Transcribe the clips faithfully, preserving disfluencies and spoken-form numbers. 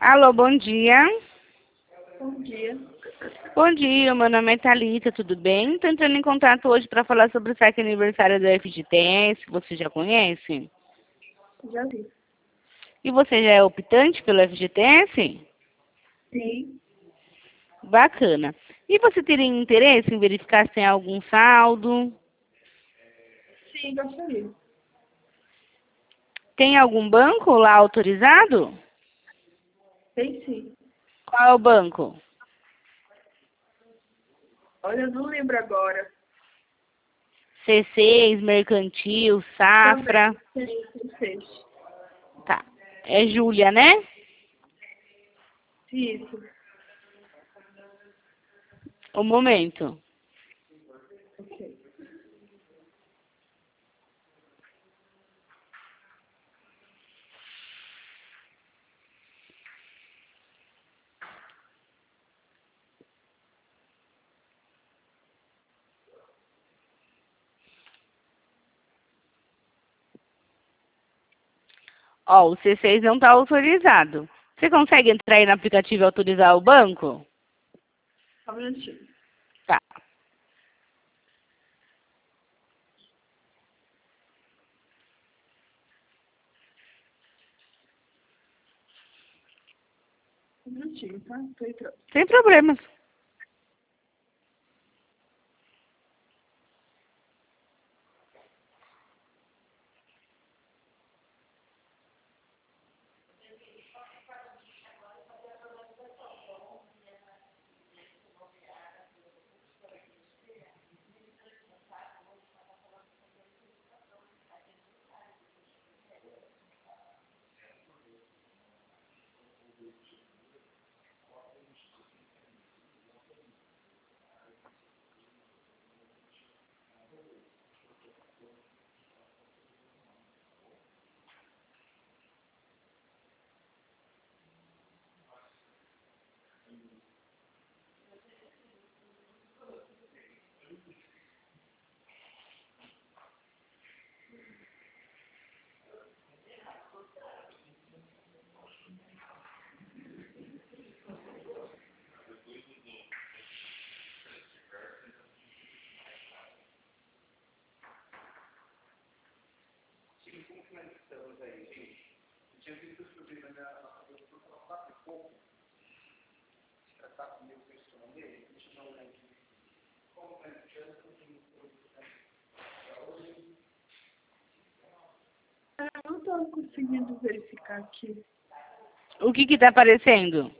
Alô, bom dia. Bom dia. Bom dia, meu nome é Thalita, tudo bem? Estou entrando em contato hoje para falar sobre o saque aniversário do F G T S, que você já conhece. Já vi. E você já é optante pelo F G T S? Sim. Bacana. E você teria interesse em verificar se tem algum saldo? Sim, gostaria. Tem algum banco lá autorizado? Tem sim. Qual é o banco? Olha, eu não lembro agora. C seis, Mercantil, Safra. Também tem, tem seis. Tá. É Júlia, né? Isso. Um momento. Ok. Ó, o C seis não está autorizado. Você consegue entrar aí no aplicativo e autorizar o banco? Só um minutinho. Tá. Um minutinho, tá? Tô entrando. Sem problemas. Eu não tô conseguindo verificar aqui. O que que tá aparecendo?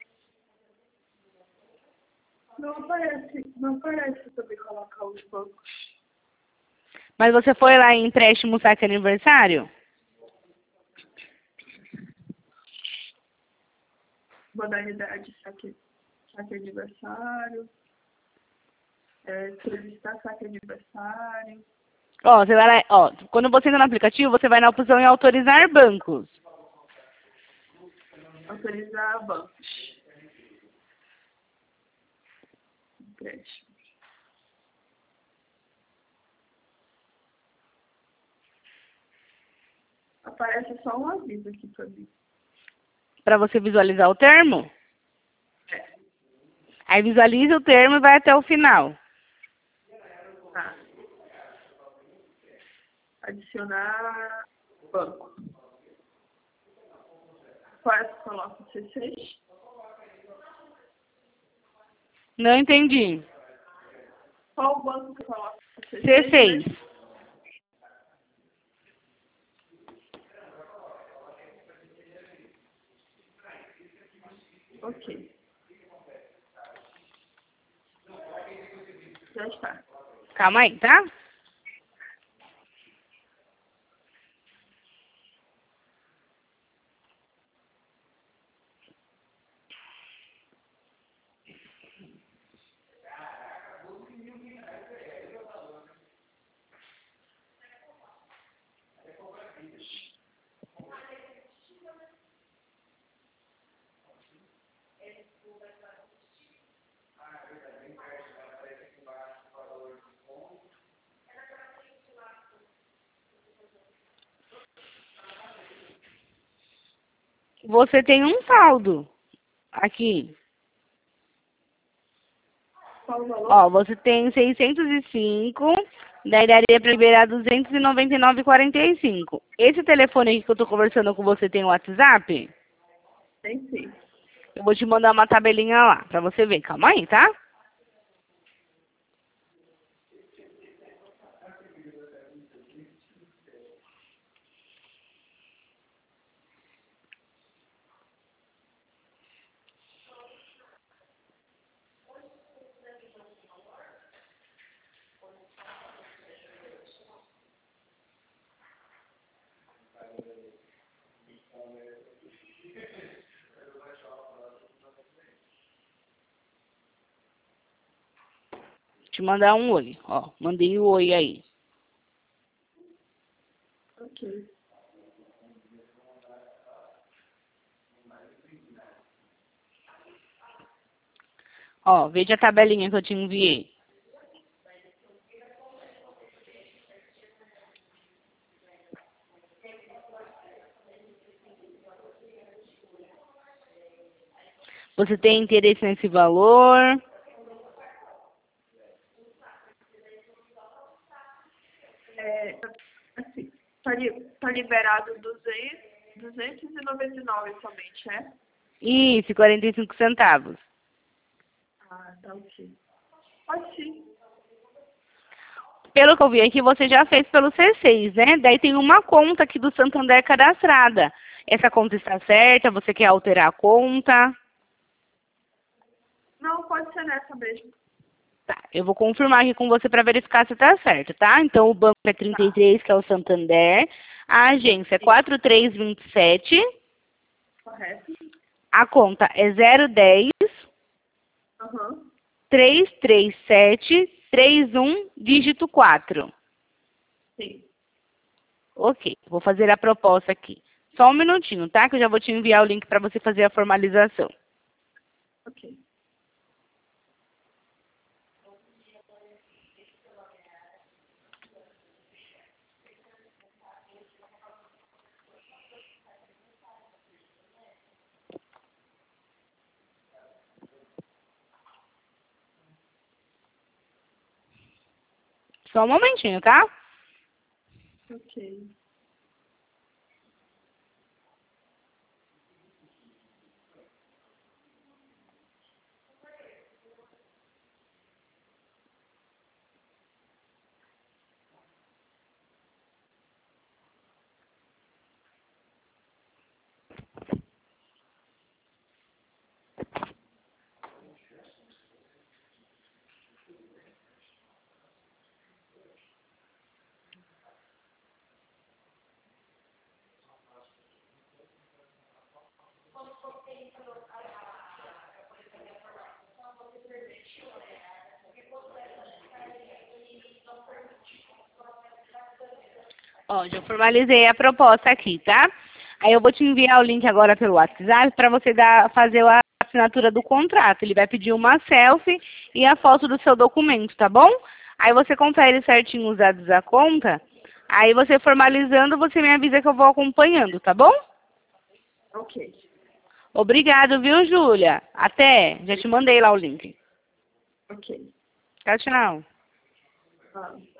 Não aparece, não aparece saber colocar os bancos. Mas você foi lá em empréstimo saque aniversário? Modalidade saque, saque aniversário. É, solicitar saque aniversário. Ó, você vai lá, ó, quando você entra no aplicativo, você vai na opção em autorizar bancos. Autorizar bancos. Empréstimo. Aparece só um aviso aqui pra mim. Para você visualizar o termo. É. Aí visualiza o termo e vai até o final. Tá. Adicionar banco. Qual é que coloca o C seis? Não entendi. Qual o banco que coloca o C seis? C seis. Né? Ok. Já está. Calma aí, tá? Você tem um saldo aqui. Qual o valor? Ó, você tem seiscentos e cinco, daí daria para liberar duzentos e noventa e nove e quarenta e cinco. Esse telefone aqui que eu tô conversando com você tem o WhatsApp? Tem sim. Eu vou te mandar uma tabelinha lá, pra você ver. Calma aí, tá? Te mandar um oi, ó. Mandei o oi aí. Ok. Ó, veja a tabelinha que eu te enviei. Você tem interesse nesse valor? É, assim, tá, li, tá liberado duzentos e noventa e nove somente, é? Isso, quarenta e cinco centavos. Ah, tá ok. Pode sim. Pelo que eu vi aqui, você já fez pelo C seis, né? Daí tem uma conta aqui do Santander cadastrada. Essa conta está certa? Você quer alterar a conta? Não, pode ser nessa mesmo. Tá, eu vou confirmar aqui com você para verificar se está certo, tá? Então, o banco é trinta e três, que é o Santander. A agência é quatro três dois sete. Correto? A conta é zero dez, Aham. três três sete, três um, dígito quatro. Sim. Ok, vou fazer a proposta aqui. Só um minutinho, tá? Que eu já vou te enviar o link para você fazer a formalização. Ok. Só um momentinho, tá? Ok. Ó, já formalizei a proposta aqui, tá? Aí eu vou te enviar o link agora pelo WhatsApp para você dar, fazer a assinatura do contrato. Ele vai pedir uma selfie e a foto do seu documento, tá bom? Aí você confere certinho os dados da conta. Aí você formalizando, você me avisa que eu vou acompanhando, tá bom? Ok. Obrigado, viu, Júlia? Até. Já te mandei lá o link. Ok. Tchau, tchau. Ah.